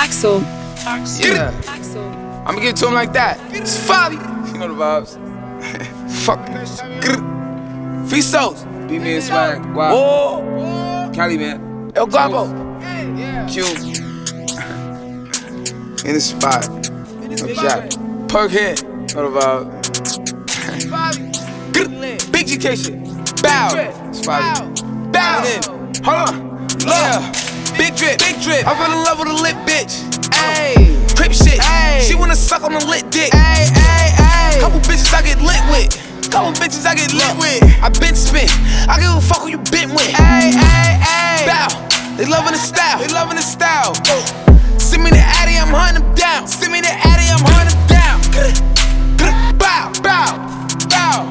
Axel. Yeah. Axel. I'ma give it to him like that. It's Fabi. You know the vibes. Fuck. Free souls. Beat me and swag. Wow. Oh. Cali, man. El Guapo. Q. In the spot. No Jack. Perk head. Know the vibes. Big GK shit. Bow. It's Fabi. Bow in. Hold on. Yeah. Big drip. Big drip. I fell in love with a lit bitch. Ayy. Crip shit. Ayy. She wanna suck on a lit dick. Ayy, ayy, ayy. Couple bitches I get lit with. Couple bitches I get lit with. I been spent. I give a fuck who you been with. Ayy, ayy, ayy. Bow. They loving the style. They loving the style. Send me the Addy, I'm hunting them down. Send me the Addy, I'm hunting them down. Bow, bow, bow.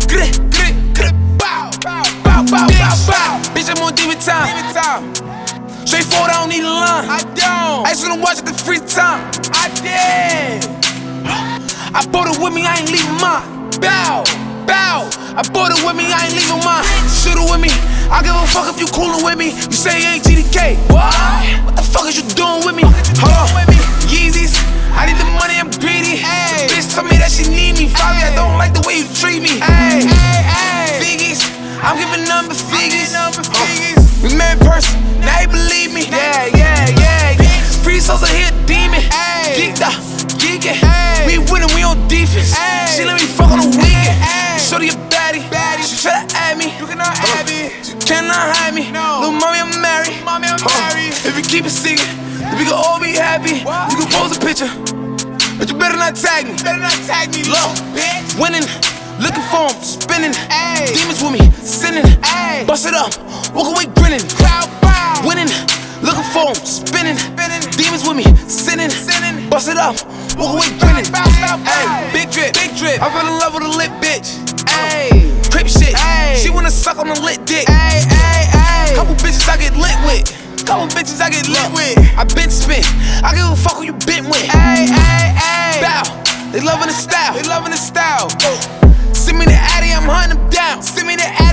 Bow, bow, bow, bow, bow. Bitch, I'm on demon time. Demon time. Straightforward, I don't need a line. I don't. I just wanna watch it the free time. I did. I bought it with me, I ain't leaving mine. Bow, bow. I bought it with me, I ain't leaving mine. Shoot it with me. I give a fuck if you coolin' with me. You say you ain't GDK. What the fuck is you doing with me? Hold on. Yeezys. I need the money, I'm greedy. The bitch told me that she need me. Fabi, I don't like the way you treat me. Figgies. I'm giving number figures. We met in person. Now he believe me. Yeah. Free souls are here, demon. Geeked up, geeking. We winning, we on defense. She let me fuck on the weekend. Shorty a baddie. She try to add me. You cannot add me. You cannot hide me. Little mommy, I'm married. If you keep it secret, then we can all be happy. You can pose a picture, but you better not tag me. Look, winning. Looking for him, spinning. Demons with me, sinning. Bust it up, walk away grinning. Winning, looking for him, spinning. Demons with me, sinning. Bust it up, walk away grinning. Big drip. I fell in love with a lit bitch. Crip shit. She wanna suck on a lit dick. Couple bitches I get lit with. I been spent. I give a fuck who you been with. Bow. They loving the style. Send me the Addy, I'm hunting them down. Send me the Addy.